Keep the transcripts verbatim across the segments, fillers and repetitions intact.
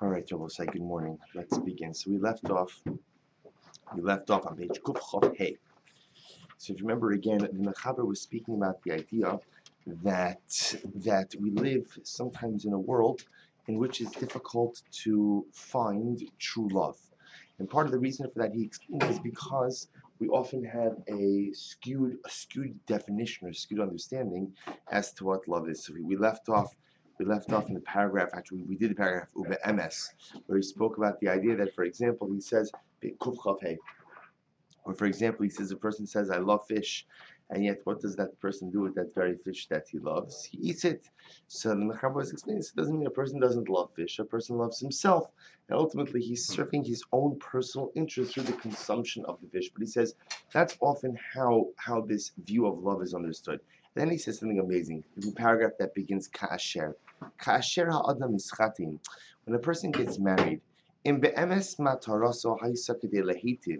All right, Jabosai, good morning. Let's begin. So we left off, we left off on page Kuf Chof Hey. So if you remember again, the Mechaber was speaking about the idea that that we live sometimes in a world in which it's difficult to find true love. And part of the reason for that, he explained, is because we often have a skewed a skewed definition or skewed understanding as to what love is. So we, we left off we left off in the paragraph, actually we did the paragraph Ube M S, where he spoke about the idea that, for example, he says Kuf Chav Hey, or for example, he says a person says, I love fish, and yet what does that person do with that very fish that he loves? He eats it. So the Mechaber was explaining this doesn't mean a person doesn't love fish, a person loves himself. And ultimately he's serving his own personal interest through the consumption of the fish. But he says that's often how how this view of love is understood. Then he says something amazing in the paragraph that begins Ka'asher. Ka'asher ha'adam ischatim. When a person gets married, in be'emes mataraso ha'isa kedei lehitiv,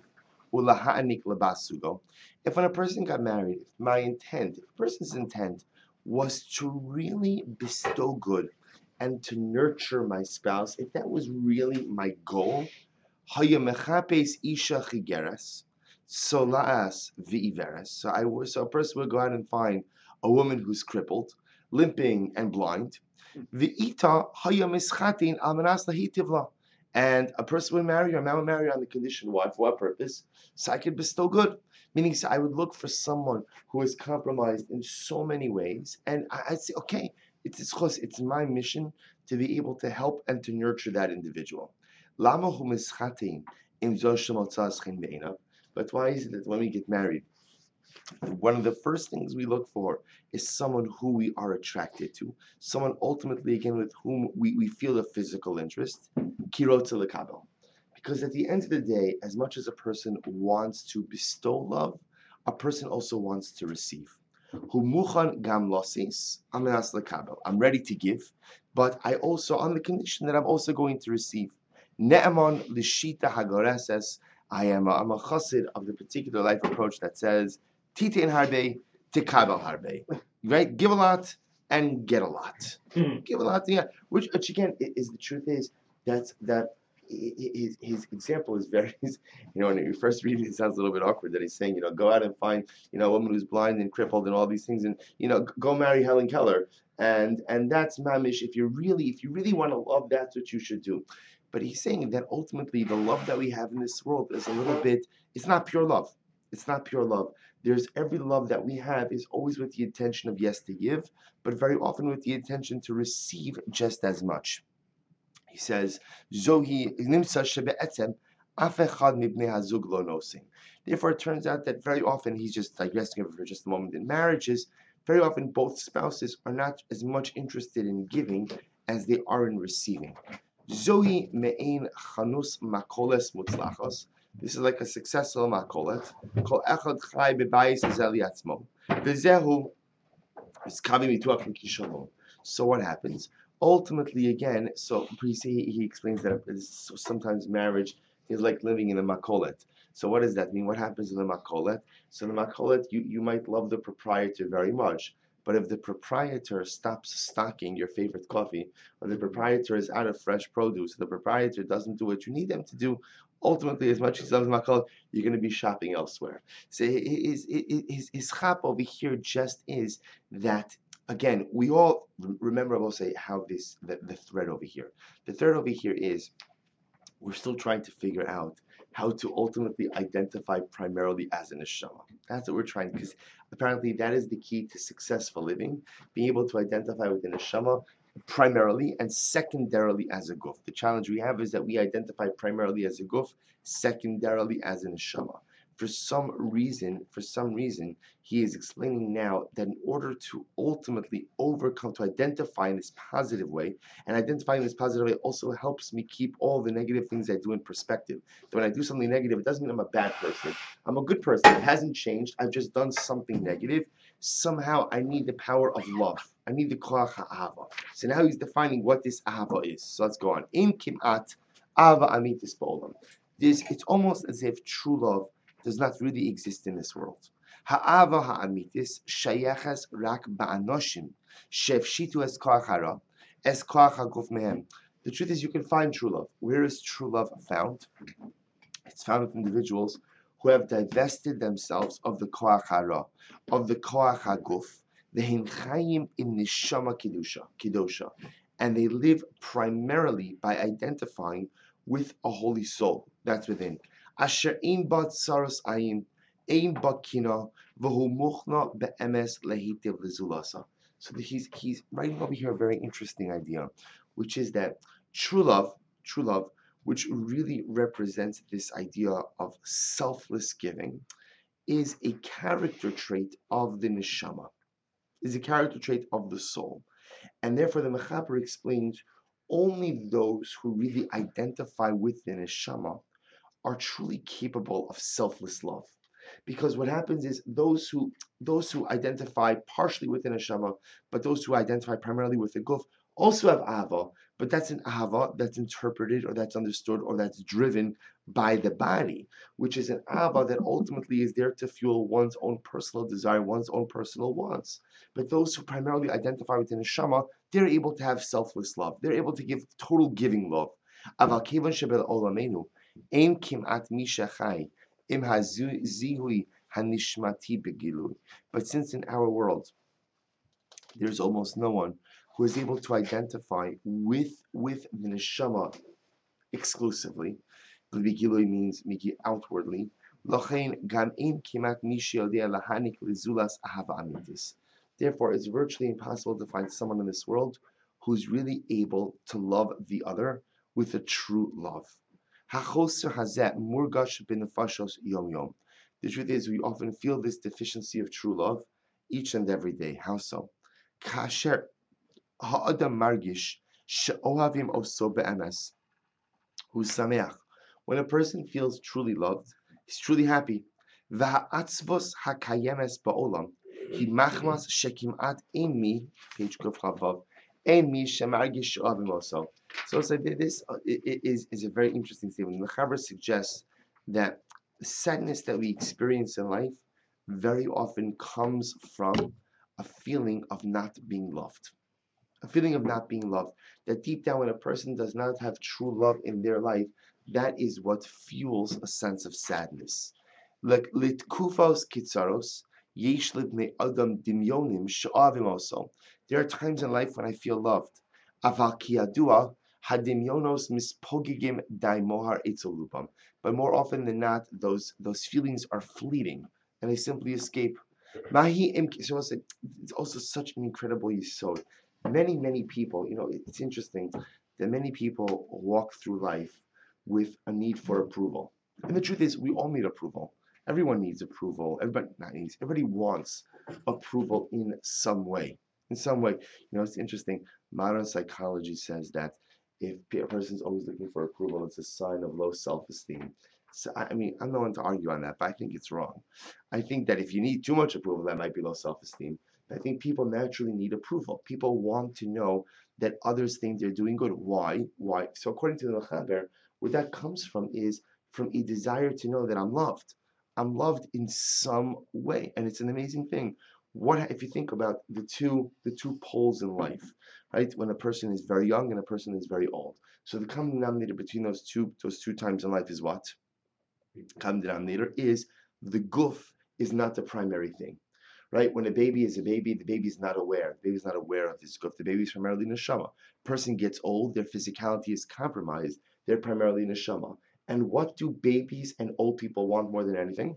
if when a person got married, if my intent, if a person's intent was to really bestow good and to nurture my spouse, if that was really my goal, so I was, so a person would go out and find a woman who's crippled, limping and blind, and a person would marry her, a man would marry her on the condition, why? For what purpose? So I could bestow good. Meaning, so I would look for someone who is compromised in so many ways, and I, I'd say, okay, it's it's close. It's my mission to be able to help and to nurture that individual. Lama hu mischatin im zo shemotzas chen beinav. But why is it that when we get married, one of the first things we look for is someone who we are attracted to, someone ultimately, again, with whom we, we feel a physical interest, kirotza lekabel. Because at the end of the day, as much as a person wants to bestow love, a person also wants to receive. Hu muchan gam losis amenas lekabel. I'm ready to give, but I also, on the condition that I'm also going to receive. Ne'emon lishita hagoreses. I am a, I'm a chassid of the particular life approach that says, Titein harbe, tikabel harbe. Right? Give a lot and get a lot. Give a lot, yeah. Which, which again, is the truth is that's that his his example is very, you know, when you first read it, it sounds a little bit awkward that he's saying, you know, go out and find, you know, a woman who's blind and crippled and all these things, and you know, go marry Helen Keller, and and that's mamish. If you really, if you really want to love, that's what you should do. But he's saying that ultimately the love that we have in this world is a little bit, it's not pure love. It's not pure love. There's every love that we have is always with the intention of yes to give, but very often with the intention to receive just as much. He says, Zohi nimsa shebe'etzem af echad mibnei hazug lo nosim. Therefore, it turns out that very often, he's just digressing over for just a moment, in marriages, very often both spouses are not as much interested in giving as they are in receiving. Zohi me'ein chanus makoles mutzlachos. This is like a successful makolet. Kol echad chai bebayis zel yatzmo. V'zehu is kavim mituach kishalom. So what happens? Ultimately, again, so he, he explains that sometimes marriage is like living in a makolet. So what does that mean? What happens in the makolet? So in the makolet, you, you might love the proprietor very much, but if the proprietor stops stocking your favorite coffee, or the proprietor is out of fresh produce, the proprietor doesn't do what you need them to do, ultimately, as much as he loves makolet, you're going to be shopping elsewhere. So his, his, his, his chap over here just is that, again, we all remember, I will say, how this, the, the thread over here. The thread over here is, we're still trying to figure out how to ultimately identify primarily as a neshama. That's what we're trying, because apparently that is the key to successful living, being able to identify with a neshama primarily and secondarily as a guf. The challenge we have is that we identify primarily as a guf, secondarily as a neshama. For some reason, for some reason, he is explaining now that in order to ultimately overcome, to identify in this positive way, and identifying in this positive way also helps me keep all the negative things I do in perspective. That when I do something negative, it doesn't mean I'm a bad person. I'm a good person. It hasn't changed. I've just done something negative. Somehow I need the power of love. I need the koach ha'ava. So now he's defining what this ahava is. So let's go on. In kim'at ahava amitis ba'olam. This, it's almost as if true love does not really exist in this world. Ha'ava ha'amitis shayeches rak ba'anoshim shefshitu es koach hara es koach haguf mehem. The truth is, you can find true love. Where is true love found? It's found with individuals who have divested themselves of the koach hara, of the koach haguf, the hinchayim in neshama kedusha, kedosha, and they live primarily by identifying with a holy soul that's within. Asher ein bat saras ayin, ein bat kina, v'hu muchna be'emes lehitiv lezulasa. So he's he's writing over here a very interesting idea, which is that true love, true love which really represents this idea of selfless giving, is a character trait of the neshama, is a character trait of the soul. And therefore the Mechaber explains only those who really identify with the neshama are truly capable of selfless love. Because what happens is those who those who identify partially with the neshama, but those who identify primarily with the guf, also have ahava, but that's an ahava that's interpreted or that's understood or that's driven by the body, which is an ahava that ultimately is there to fuel one's own personal desire, one's own personal wants. But those who primarily identify with the neshama, they're able to have selfless love. They're able to give total giving love. Aval kevan shebel olamenu, ein kimat misha chai, im hazihui hanishmati begilui. But since in our world there's almost no one who is able to identify with with the neshama exclusively. Begilui means miki outwardly. Lochein gam ein kimat mishi yodea lahanik lizulas ahava amitis. Therefore, it's virtually impossible to find someone in this world who's really able to love the other with a true love. Hachoser hazeh murgash b'nefashos yom yom. The truth is, we often feel this deficiency of true love each and every day. How so? Kasher ha'adam margish she'ohavim oso be'emes hu sameach. When a person feels truly loved, he's truly happy. V'ha'atzvos hakayemes ba'olam hi machmas shekimat ein mi, page kuf chavav, ein mi shemargish she'ohavim oso. So it's like this uh, is, is a very interesting statement. The Mechaber suggests that the sadness that we experience in life very often comes from a feeling of not being loved. A feeling of not being loved. That deep down, when a person does not have true love in their life, that is what fuels a sense of sadness. Like litkufos kitzaros, yesh libnei adam dimyonim she'avim oso. There are times in life when I feel loved. Aval ki yadua hadimyonos mispogigim daimohar etzolubam. But more often than not, those those feelings are fleeting and they simply escape. Mahi im so it's also such an incredible yisod. Many, many people, you know, it's interesting that many people walk through life with a need for approval. And the truth is, we all need approval. Everyone needs approval. Everybody not needs. Everybody wants approval in some way. In some way, you know, it's interesting. Modern psychology says that if a person's always looking for approval, it's a sign of low self-esteem. So, I mean, I'm not one to argue on that, but I think it's wrong. I think that if you need too much approval, that might be low self-esteem. I think people naturally need approval. People want to know that others think they're doing good. Why? Why? So according to the Mechaber, where that comes from is from a desire to know that I'm loved. I'm loved in some way, and it's an amazing thing. What if you think about the two the two poles in life, right? When a person is very young and a person is very old. So the common denominator between those two those two times in life is what? Common denominator is the guf is not the primary thing. Right? When a baby is a baby, the baby is not aware. The baby is not aware of this guf. The baby is primarily neshama. Person gets old, their physicality is compromised. They're primarily neshama. And what do babies and old people want more than anything?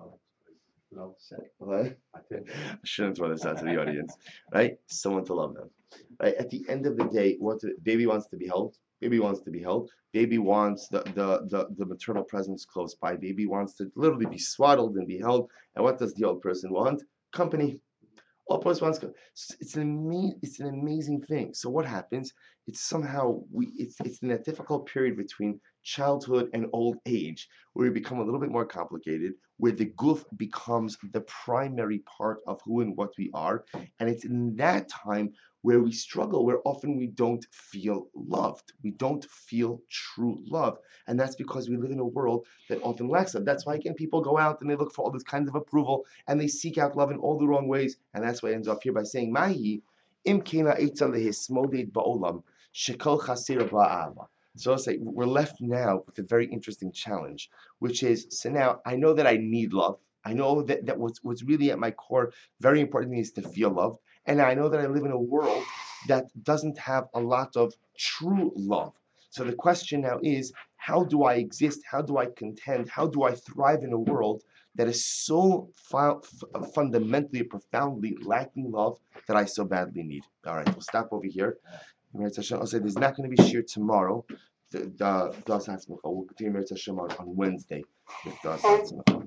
No. What? I shouldn't throw this out to the audience. Right? Someone to love them. Right? At the end of the day, what the baby wants to be held. Baby wants to be held. Baby wants the, the, the, the maternal presence close by. Baby wants to literally be swaddled and be held. And what does the old person want? Company. All person wants. It's an amazing. It's an amazing thing. So what happens? It's somehow we. It's it's in that difficult period between childhood and old age where we become a little bit more complicated, where the guf becomes the primary part of who and what we are, and it's in that time where we struggle, where often we don't feel loved. We don't feel true love. And that's because we live in a world that often lacks that. That's why, again, people go out and they look for all this kinds of approval and they seek out love in all the wrong ways. And that's why it ends up here by saying, Mahi, im kena ba'olam, Shekol chasira ba'ava. So I'll say we're left now with a very interesting challenge, which is, so now I know that I need love. I know that, that what's, what's really at my core, very important thing is to feel loved. And I know that I live in a world that doesn't have a lot of true love. So the question now is, how do I exist? How do I contend? How do I thrive in a world that is so fu- fundamentally, profoundly lacking love that I so badly need? All right, we'll stop over here. I'll say there's not going to be shir tomorrow. The, the, the, we'll continue on Wednesday with the